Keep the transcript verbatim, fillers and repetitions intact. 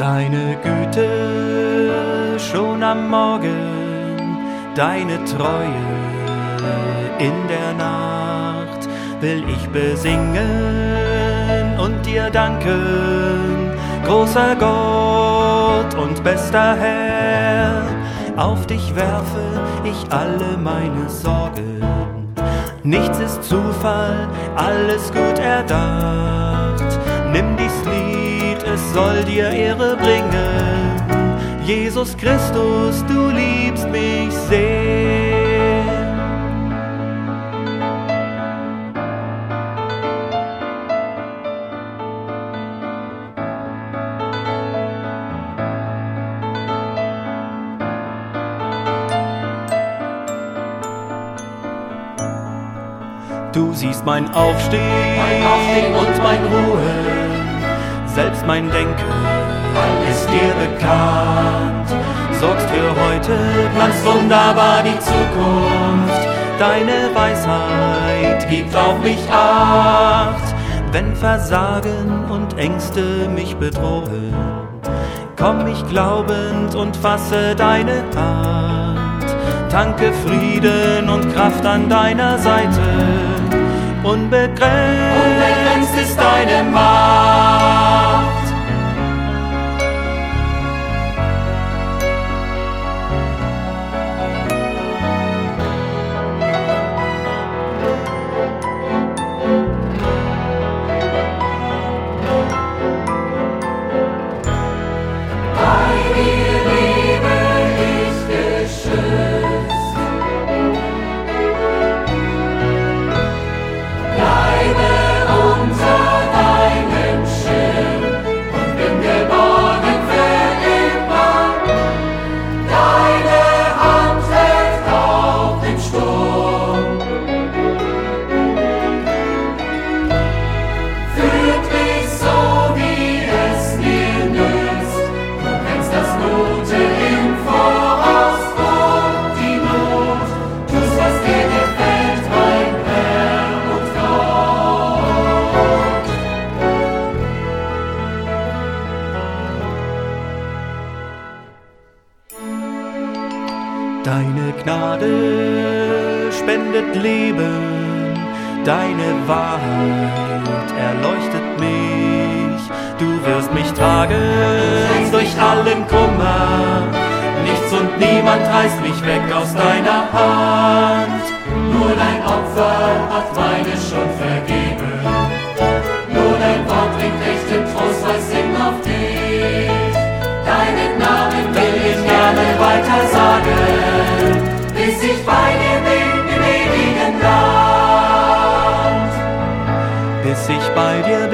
Deine Güte schon am Morgen, deine Treue in der Nacht will ich besingen und dir danken, großer Gott und bester Herr. Auf dich werfe ich alle meine Sorgen, nichts ist Zufall, alles gut erdacht. Nimm dies Lied, es soll dir Ehre bringen. Jesus Christus, du liebst mich sehr. Du siehst mein Aufstehen, mein Aufstehen und mein Ruhen, selbst mein Denken, alles dir bekannt. Sorgst für heute, planst wunderbar die Zukunft. Deine Weisheit gibt auf mich Acht. Wenn Versagen und Ängste mich bedrohen, komm ich glaubend und fasse deine Hand. Tanke Frieden und Kraft an deiner Seite. Unbegrenzt, Unbegrenzt ist deine Macht. Bei dir lebe ich geschützt. Bleibe unter deinem Schirm und bin geborgen für immer. Deine Hand hält auch im Sturm. Führt mich so, wie es dir nützt. Du kennst das Gute im Voraus und die Not. Tust, was dir gefällt, mein Herr und Gott. deine Gnade spendet Leben, deine Wahrheit erleuchtet mich. Du wirst mich tragen durch allen Kummer, nichts und niemand reißt mich weg aus deiner Hand. Nur dein Opfer hat meine Schuld vergeben. Nur dein Wort bringt echten Trost, weiß Sinn auf dich. Deinen Namen will ich gerne weiter sagen, bis ich bei dir bin im ewigen Land. Bis ich bei dir